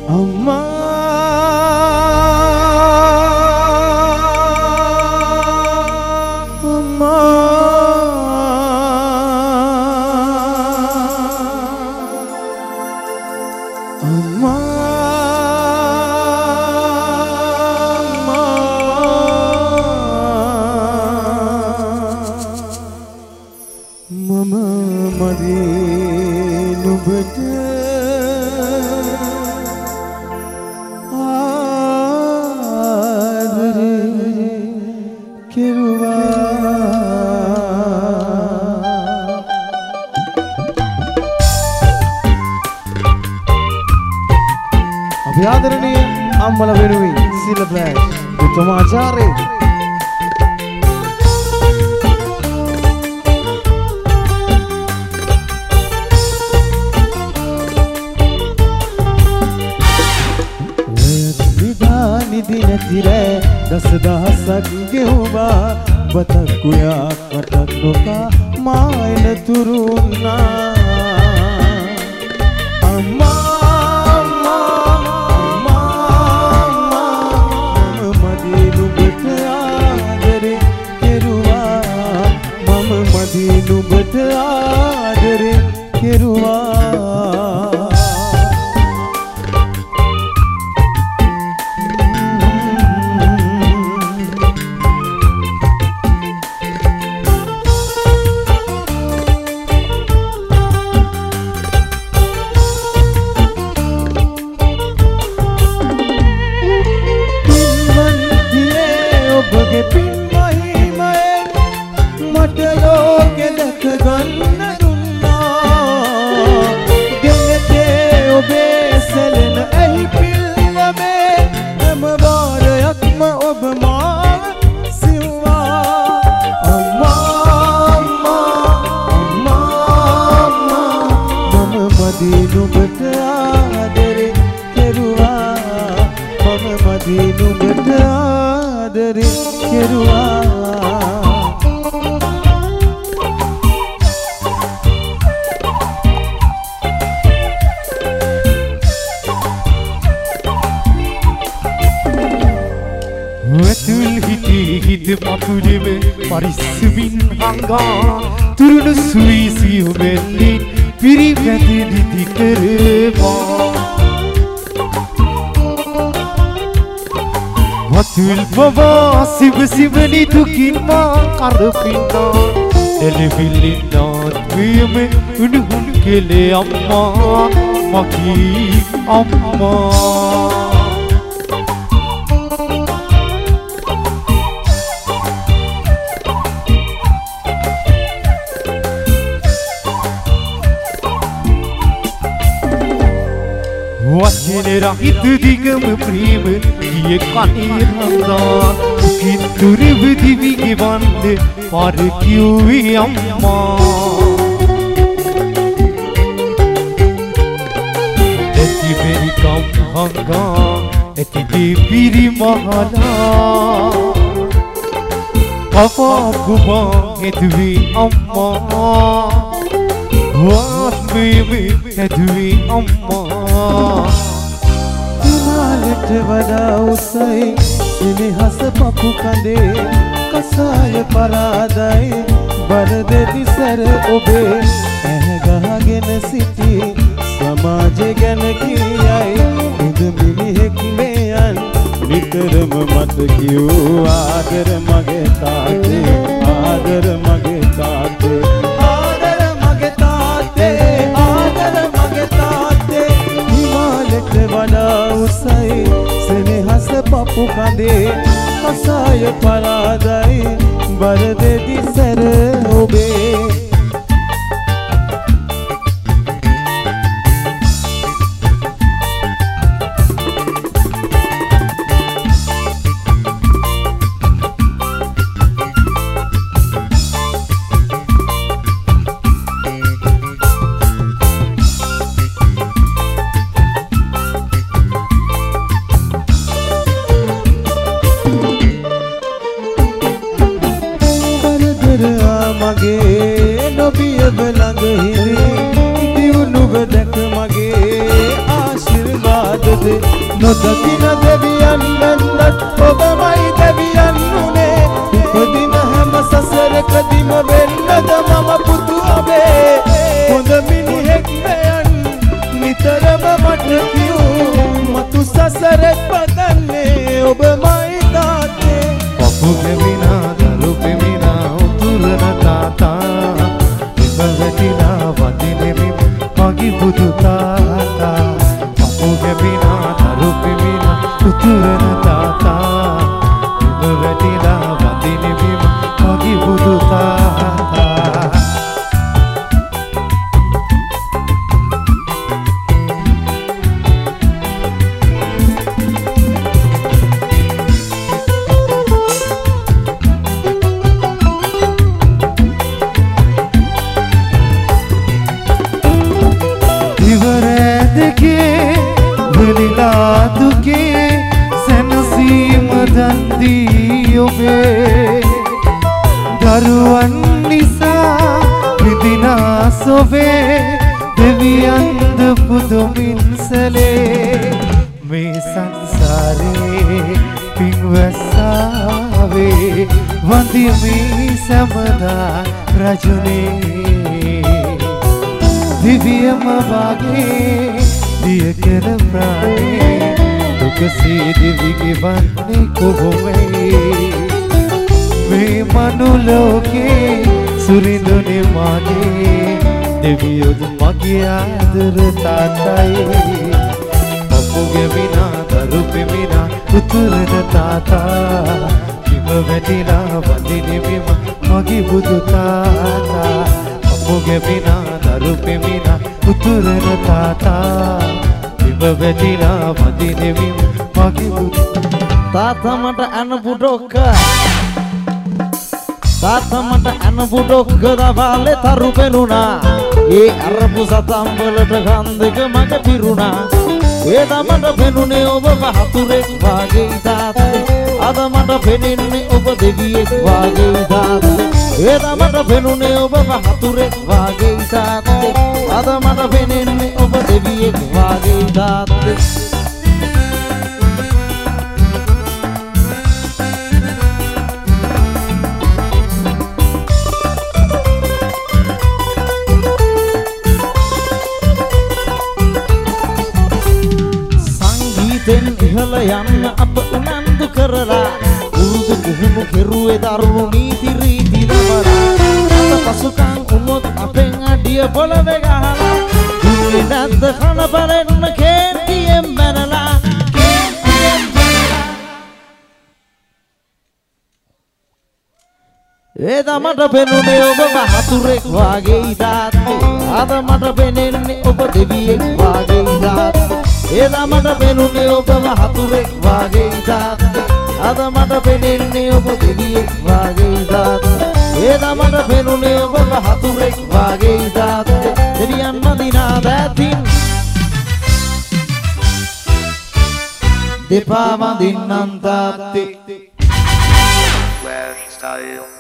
Amma आदरणीय अम्मला वेणुवी सिल flash समाचार निधि नथिरे दस दहसक गेहुबा बतकुया कटनुका मायन तुरुना अम्मा नुबत आदरे केरुआ Turun suisi umelin piri vedi dikereva Watul baba siv sivni dukinma karpina Elvillinat vime unhun kele amma maki amma Vaccinera itu digam prim Ye kanir handa Kitture vdivi givande Par kyuvi amma Eti meri kam hanga Eti de piri mahala Papa kuma edvi amma Vahmeme edvi amma Himalet vada usai Sinihas papu kande Kasaya paradai Barde disar obe Ehgahagen siti Samaje gan kiyai Ud milihek meyan Nitaram mat kiyu Adar mage taate Adar mage taate Vada usai Sinihas papu kande Kasaya paradai Barde disar obe mage නොදකින දෙවියන් නැන්නත් ඔබමයි දෙවියන් උනේ උපදින හැම සසරකදීම වෙන්නද මම පුතු ඔබේ හොඳ මිනිහෙක් වෙයන් නිතරම මට කියූ මතු සසරෙත් පදන්නේ ඔබමයි තාත්තේ පපු ගෙවිනා දරු පෙමිනා උතුරන තාතා ඉවැටිලා වදිනෙමි මගේ බුදු තාතා පපු ගෙවිනා දරු පෙමිනා උතුරන තාතා ඉවැටිලා වදිනෙමි මගේ බුදු තාතා දුකේ සැනසීම දන්දී ඔබේ දරුවන් නිසා විදිනා සොබේ දෙවියන්ද පුදුමින්සලේ මේ සංසාරේ පින්වැස්සාවේ වන්දිමේ සමදා රජුනේ දිව්‍යම වාගේ දිය කර ප්‍රාණේ දුකසේ දිවිගේ වන්නේ කොහොමයි මේ මනුලෝකේ සුරිඳුනේ මාගේ දෙවියොදු මගේ ආදර තාතයි පපු ගෙවිනා දරු පෙමිනා උතුරන තාතා ඉව වැටිලා වදිනෙවිම මගේ බුදු තාතා පපු ගෙවිනා දරු පෙමිනා උතුරන තාතා ඉව වැටිලා වදිනෙවිම මගේ බුදු තාතා මට අනපු ඩොක්ක තාත්තා මට අනපු ඩොක්ක දවාලේ තරු පෙනුණා ඒ අරපු සතම්බලට කන් දෙක මග පිරුණා ඒද මට පෙනුනේ ඔබ වහතුරෙක් වාගේ තාත්තේ අද මට පෙනෙන්නේ ඔබ දෙවියෙක් වාගේ තාත්තේ ඒද මට පෙනුනේ ඔබ වහතුරෙක් වාගේ තාත්තේ අද මට පෙනෙන්නේ ඔබ දෙවියෙක් වාගේ තාත්තේ ඉහළ යන්න අප උනන්දු කරලා උරුදු පුහුණු කෙරුවේ දරුණු නීති රීති දමලා අත පසුකම් උනොත් අපෙන් අඩිය පොළවේ ගහලා දුන්නේ නැද්ද කන බලන්න කේන්තියෙන් බැනලා ඒද මට පෙනුනේ ඔබ වහතුරෙක් වාගේ තාත්තේ අද මට පෙනෙන්නේ ඔබ දෙවියෙක් වාගේ තාත්තේ ඒද මට පෙනුනේ ඔබ වහතුරෙක් වාගේ තාත්තේ අද මට පෙනෙන්නේ ඔබ දෙවියෙක් වාගේ තාත්තේ ඒද මට පෙනුනේ ඔබ වහතුරෙක් වාගේ තාත්තේ දෙවියන් මදිනා දැතින් දෙපා මදින්නම් තාත්තේ Well, style.